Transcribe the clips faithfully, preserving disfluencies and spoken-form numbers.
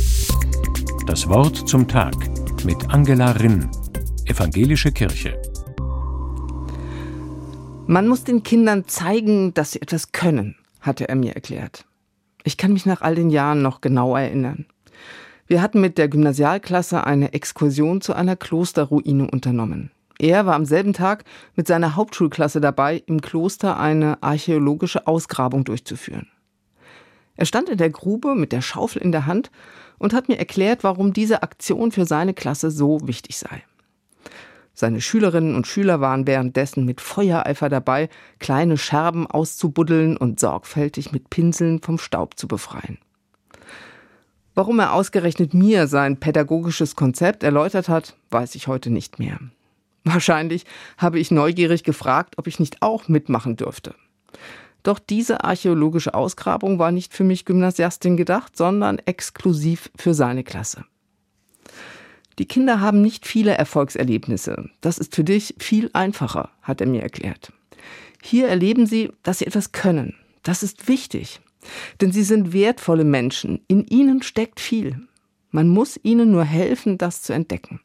Das Wort zum Tag mit Angela Rinn, Evangelische Kirche. Man muss den Kindern zeigen, dass sie etwas können, hatte er mir erklärt. Ich kann mich nach all den Jahren noch genau erinnern. Wir hatten mit der Gymnasialklasse eine Exkursion zu einer Klosterruine unternommen. Er war am selben Tag mit seiner Hauptschulklasse dabei, im Kloster eine archäologische Ausgrabung durchzuführen. Er stand in der Grube mit der Schaufel in der Hand und hat mir erklärt, warum diese Aktion für seine Klasse so wichtig sei. Seine Schülerinnen und Schüler waren währenddessen mit Feuereifer dabei, kleine Scherben auszubuddeln und sorgfältig mit Pinseln vom Staub zu befreien. Warum er ausgerechnet mir sein pädagogisches Konzept erläutert hat, weiß ich heute nicht mehr. Wahrscheinlich habe ich neugierig gefragt, ob ich nicht auch mitmachen dürfte. Doch diese archäologische Ausgrabung war nicht für mich Gymnasiastin gedacht, sondern exklusiv für seine Klasse. Die Kinder haben nicht viele Erfolgserlebnisse. Das ist für dich viel einfacher, hat er mir erklärt. Hier erleben sie, dass sie etwas können. Das ist wichtig, denn sie sind wertvolle Menschen. In ihnen steckt viel. Man muss ihnen nur helfen, das zu entdecken.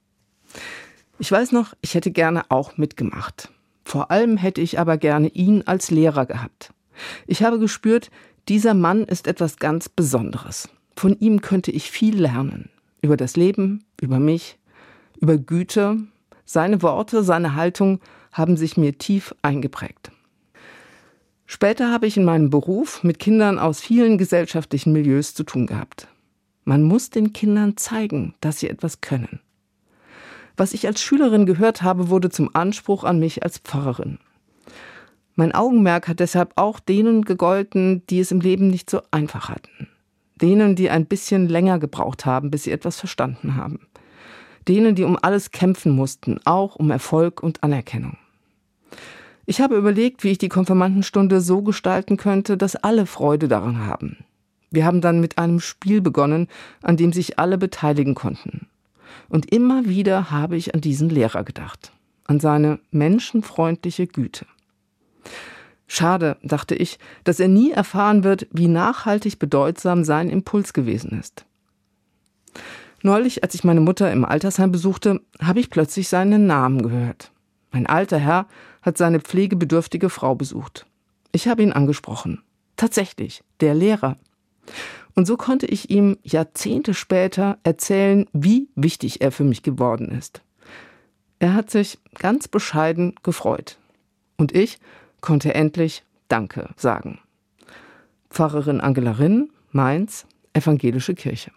Ich weiß noch, ich hätte gerne auch mitgemacht. Vor allem hätte ich aber gerne ihn als Lehrer gehabt. Ich habe gespürt, dieser Mann ist etwas ganz Besonderes. Von ihm könnte ich viel lernen. Über das Leben, über mich, über Güte. Seine Worte, seine Haltung haben sich mir tief eingeprägt. Später habe ich in meinem Beruf mit Kindern aus vielen gesellschaftlichen Milieus zu tun gehabt. Man muss den Kindern zeigen, dass sie etwas können. Was ich als Schülerin gehört habe, wurde zum Anspruch an mich als Pfarrerin. Mein Augenmerk hat deshalb auch denen gegolten, die es im Leben nicht so einfach hatten. Denen, die ein bisschen länger gebraucht haben, bis sie etwas verstanden haben. Denen, die um alles kämpfen mussten, auch um Erfolg und Anerkennung. Ich habe überlegt, wie ich die Konfirmandenstunde so gestalten könnte, dass alle Freude daran haben. Wir haben dann mit einem Spiel begonnen, an dem sich alle beteiligen konnten. Und immer wieder habe ich an diesen Lehrer gedacht, an seine menschenfreundliche Güte. Schade, dachte ich, dass er nie erfahren wird, wie nachhaltig bedeutsam sein Impuls gewesen ist. Neulich, als ich meine Mutter im Altersheim besuchte, habe ich plötzlich seinen Namen gehört. Ein alter Herr hat seine pflegebedürftige Frau besucht. Ich habe ihn angesprochen. Tatsächlich, der Lehrer. Und so konnte ich ihm Jahrzehnte später erzählen, wie wichtig er für mich geworden ist. Er hat sich ganz bescheiden gefreut. Und ich konnte endlich Danke sagen. Pfarrerin Angela Rinn, Mainz, Evangelische Kirche.